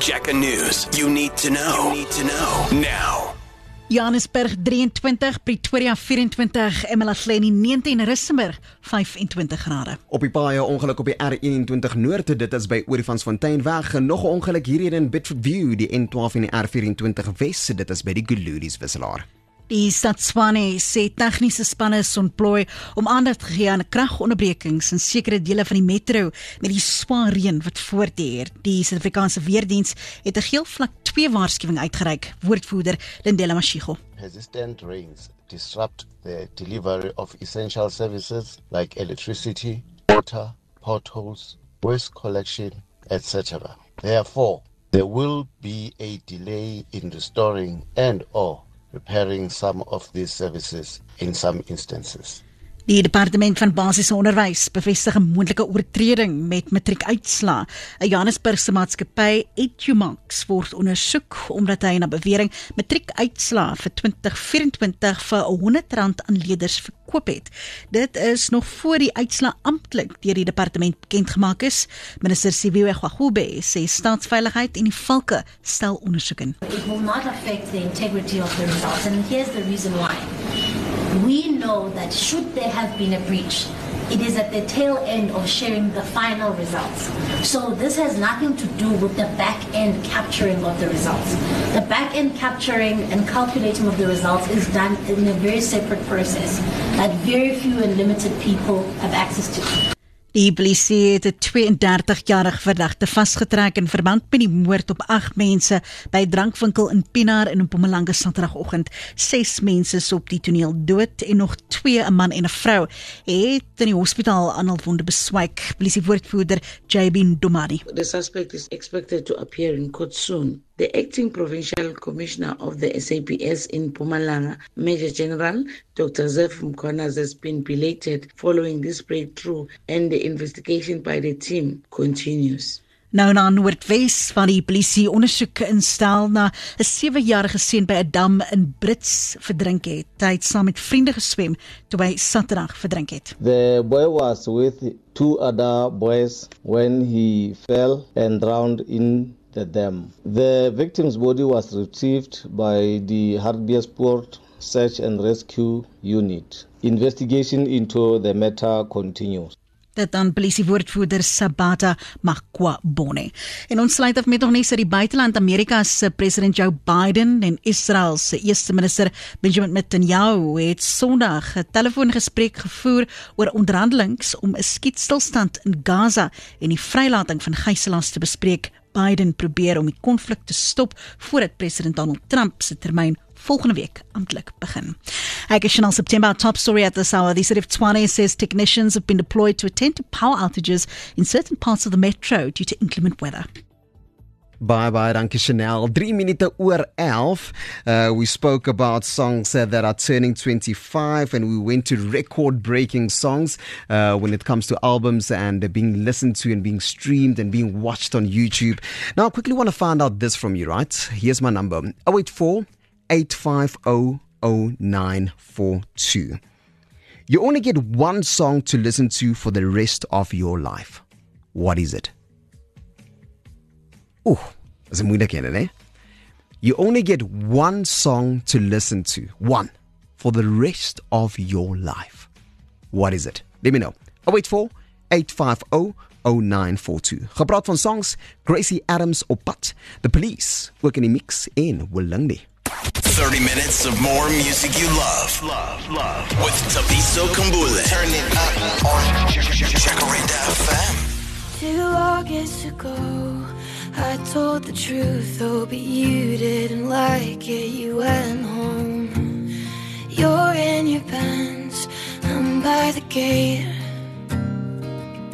Jacker News. You need to know. Now. Johannesburg 23, Pretoria 24, Emalaheni 19, Rissenburg 25 grade. Op die paaie ongeluk op die R21 Noord, dit is by Olifantsfonteinweg. Nog 'n ongeluk hier in Bedford View, die N12 en die R24 Wes, dit is by die Guludies wisselaar. Die stad Tshwane sê tegniese spanne is ontplooi om aandag te gee aan kragonderbrekings in sekere dele van die metro met die swaar reën wat voortduur. Die Suid-Afrikaanse Weerdiens het 'n geel vlak 2 waarskuwing uitgereik, woordvoerder Lindela Mashigo. Persistent rains disrupt the delivery of essential services like electricity, water, potholes, waste collection, etc. Therefore, there will be a delay in restoring and/or repairing some of these services in some instances. Die departement van basiese onderwys bevestig 'n moontlike oortreding met matriekuitslae. 'n Johannesburgse maatskappy, Edumax, word ondersoek omdat hy na bewering matriekuitslae vir 2024 vir R100 aan leerders verkoop het. Dit is nog voor die uitslae amptelik deur die departement bekend gemaak is. Minister Sibiwe Gwagube sê staatsveiligheid en die valke stel ondersoek in. It will not affect the integrity of the results, and here's the reason why. We know that should there have been a breach, it is at the tail end of sharing the final results. So this has nothing to do with the back-end capturing of the results. The back-end capturing and calculating of the results is done in a very separate process that very few and limited people have access to. Die polisie het 'n 32-jarige verdagte vasgetrek in verband met die moord op 8 mense by 'n drankwinkel in Pienaar in Mpumalanga Saterdagoggend. 6 mense is op die toneel dood en nog 2, 'n man en 'n vrou, het in die hospitaal aanhalwonde beswyk. Polisiewoordvoerder JB Ndomani. The suspect is expected to appear in court soon. The acting provincial commissioner of the SAPS in Mpumalanga, Major General Dr. Zef Mkhwanazi, has been belated following this breakthrough, and the investigation by the team continues. Nou na Noordwes van die polisie ondersoek instel na 'n 7-jarige seun by 'n dam in Brits verdrink het. Hy het saam met vriende geswem toe hy Saterdag verdrink het. The boy was with 2 other boys when he fell and drowned in the dam. The victim's body was retrieved by the Hartbeespoort Search and Rescue Unit. Investigation into the matter continues. Dit aan polisiewoordvoerder Sabata Makwabone. En ons sluit af met nog net uit die buiteland. Amerika se president Joe Biden en Israel se eerste minister Benjamin Netanyahu het Sondag 'n telefoongesprek gevoer oor onderhandelings om 'n skietstilstand in Gaza en die vrylating van gijslaers te bespreek. Biden probeer om die konflik te stop voordat president Donald Trump se termyn volgende week amptelik begin. Ek is Chanel September, top story at this hour. The city of Tshwane says technicians have been deployed to attend to power outages in certain parts of the metro due to inclement weather. Bye, dankie Chanel. 3 minute oor 11. We spoke about songs that are turning 25, and we went to record-breaking songs when it comes to albums and being listened to and being streamed and being watched on YouTube. Now, I quickly want to find out this from you, right? Here's my number, 084-850-0942. You only get one song to listen to for the rest of your life. What is it? Oeh, dat is een moeilijke ene, hè? You only get one song to listen to. One. For the rest of your life. What is it? Let me know. 084-850-0942. Gepraat van songs, Gracie Adams op pad. The Police, ook in die mix en Willingdi. 30 minutes of more music you love. With Tabiso Kambule. Turn it up on Jacaranda FM. 2 August ago, I told the truth, oh, but you didn't like it, you went home. You're in your Benz, I'm by the gate.